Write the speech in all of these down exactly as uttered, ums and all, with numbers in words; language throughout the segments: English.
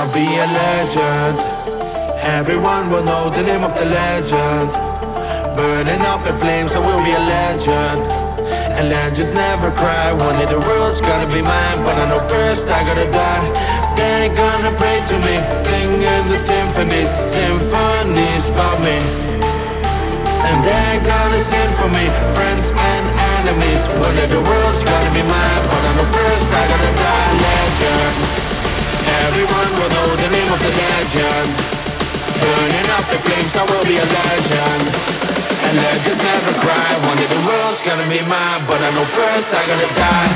I'll be a legend. Everyone will know the name of the legend. Burning up in flames, I will be a legend. And legends never cry. One day the world's gonna be mine, but I know first I gotta die. They ain't gonna pray to me, singing the symphonies, symphonies about me. And they ain't gonna sing for me, friends and enemies. One day the world's gonna be mine, but I know first I gotta die. Legend. Everyone will know the name of the legend. Burning up in flames, I will be a legend. And legends never cry. One day the world's gonna be mine, but I know first I gotta die.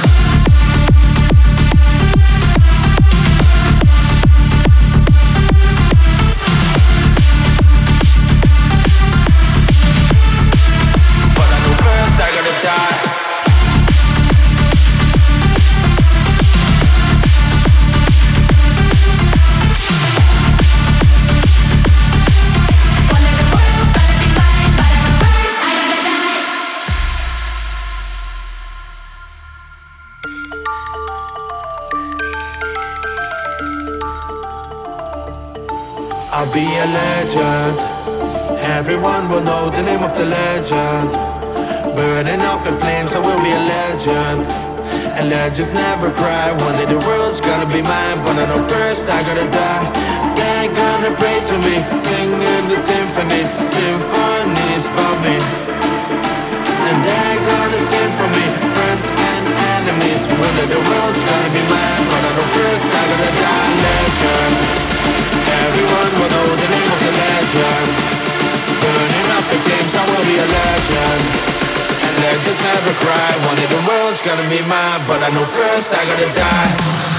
I'll be a legend. Everyone will know the name of the legend. Burning up in flames, I will be a legend. And legends never cry. One day the world's gonna be mine, but I know first I gotta die. They ain't gonna pray to me, singing the symphonies, symphonies about me. And they ain't gonna sing for me, friends and enemies. One day the world's gonna be mine, but I know first I gotta die. Legend. Everyone will know the name of the legend. Burning up in flames, I will be a legend. And legends never cry. One day the world's gonna be mine, but I know first I gotta die.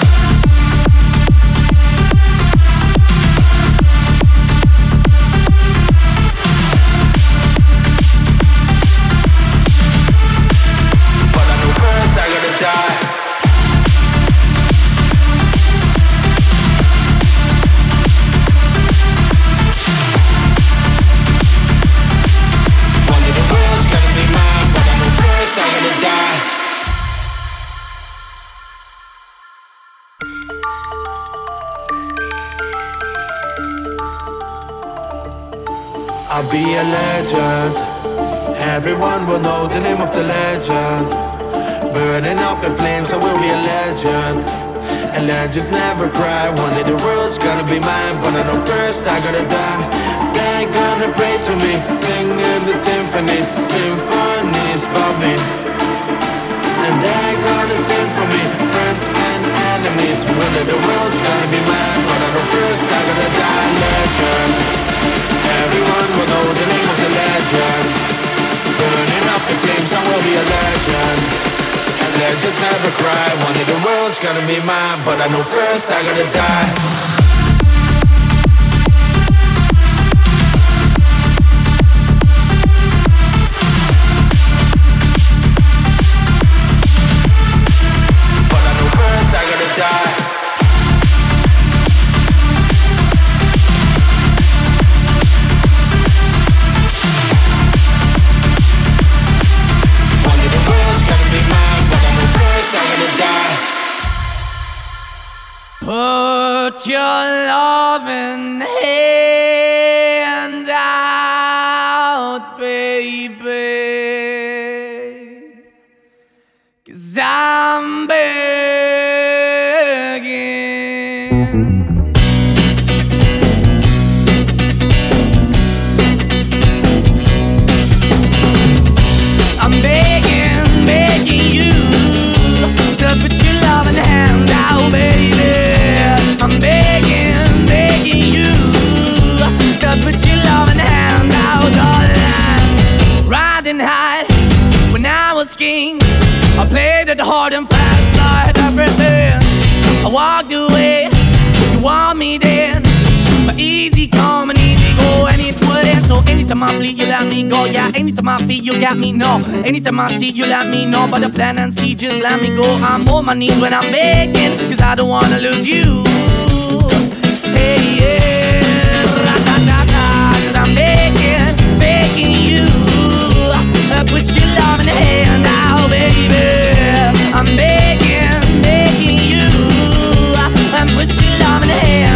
I'll be a legend. Everyone will know the name of the legend. Burning up in flames, I will be a legend. And legends never cry. One day the world's gonna be mine, but I know first I gotta die. They ain't gonna pray to me, singing the symphonies, symphonies about me. And they ain't gonna sing for me, friends and enemies. One day the world's gonna be mine, but I know first I gotta die. Legend. Everyone will know the name of the legend. Burning up in flames, I will be a legend. And legends never cry. One day the world's gonna be mine, but I know first I gotta die. Put your loving hand out, baby, 'cause I'm begging. I'm begging, begging you to put your loving hand out, baby. I'm begging, begging you to put your loving hand out. All right. Riding high when I was king, I played it hard and fast, I had everything. I walked away, you want me then, but easy come and easy go, and it wouldn't. So anytime I bleed, you let me go. Yeah, anytime I feel, you got me, no. Anytime I see, you let me know. But the plan and see, just let me go. I'm on my knees when I'm begging, 'cause I don't wanna lose you. Hey, yeah, ra-da-da-da, 'cause I'm begging, begging you, uh, put your love in the hand out, baby. I'm begging, begging you, uh, put your love in the hand.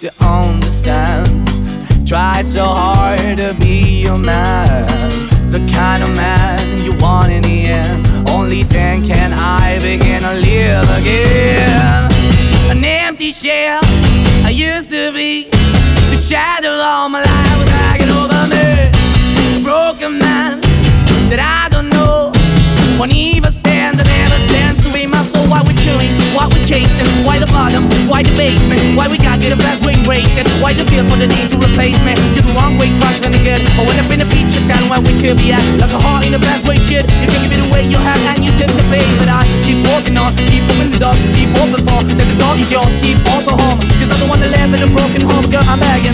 to understand. Try so hard to be your man, the kind of man you want in the end. Only then can I begin to live again. An empty shell I used to be, the shadow all my life was hanging over me. A broken man that I don't know, won't even stand, I never stand to be my soul. Why we chewing, why we chasing, why the bottom, why the basement, why we gotta get a best way racing, why the feel for the need to replace me. You're the wrong way, trying to good, or when up in a feature town where we could be at, like a heart in the best way shit. You can give it away you have and you tend to pay, but I keep walking on, keep moving the dog, keep open for that the dog is yours, keep also home, cause I'm the one that live in a broken home. Girl, I'm begging,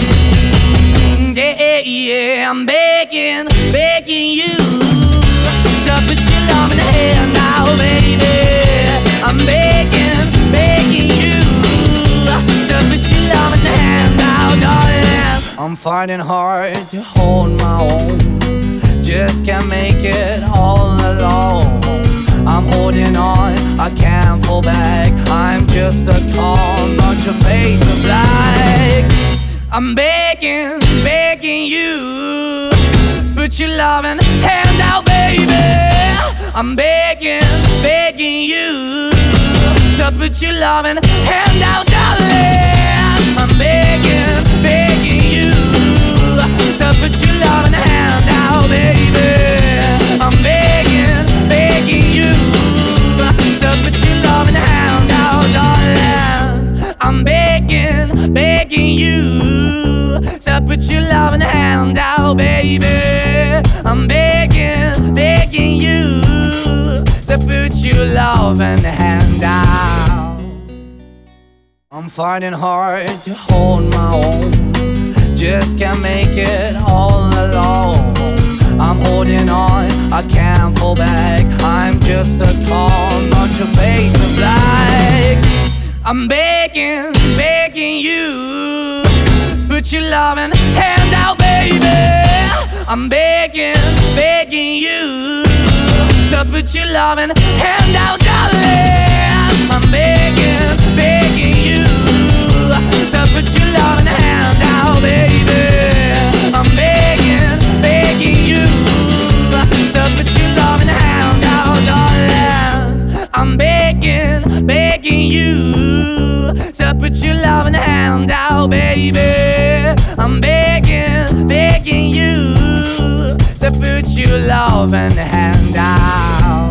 yeah, yeah, I'm begging, begging you to put your love in the hand now, baby. I'm begging, begging you to put your love in the hand now, darling. I'm finding hard to hold my own, just can't make it all alone. I'm holding on, I can't fall back, I'm just a calm, but your face is black. I'm begging, begging you, put your loving hand out, baby. I'm begging, begging you to put your loving hand out, darling. I'm begging, begging you to put your loving hand out, baby. I'm begging, begging you to put your loving hand out, darling. I'm begging, begging you to put your loving hand out, baby. I'm begging, begging you to put your loving hand out. I'm finding hard to hold my own, just can't make it all alone. I'm holding on, I can't fall back, I'm just a call, but your face is black. I'm begging, begging you, put your loving hand out, baby. I'm begging, begging you to put your loving hand out, darling. I'm begging, begging you to put your loving hand out, baby. I'm begging, begging you to put your loving hand out, darling. I'm begging, begging you to put your loving hand out, baby. I'm begging, begging you to put your loving hand out.